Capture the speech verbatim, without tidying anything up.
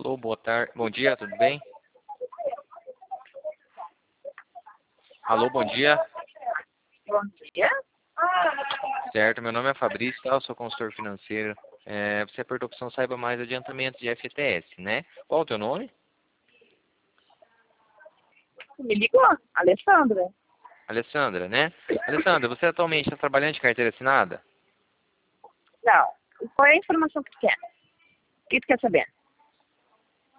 Alô, boa tarde. Bom dia, tudo bem? Alô, bom dia. Bom dia. Certo, meu nome é Fabrício, tá? Eu sou consultor financeiro. É, você apertou a opção Saiba Mais Adiantamento de F T S, né? Qual o teu nome? Me ligou? Alessandra. Alessandra, né? Alessandra, você atualmente está trabalhando de carteira assinada? Não. Qual é a informação que tu quer? O que tu quer saber?